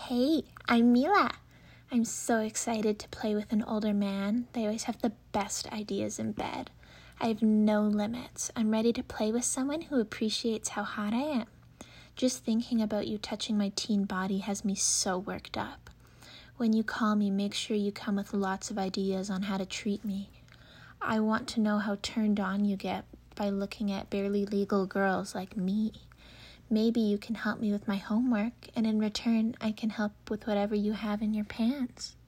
Hey, I'm Mila. I'm so excited to play with an older man. They always have the best ideas in bed. I have no limits. I'm ready to play with someone who appreciates how hot I am. Just thinking about you touching my teen body has me so worked up. When you call me, make sure you come with lots of ideas on how to treat me. I want to know how turned on you get by looking at barely legal girls like me. Maybe you can help me with my homework, and in return, I can help with whatever you have in your pants.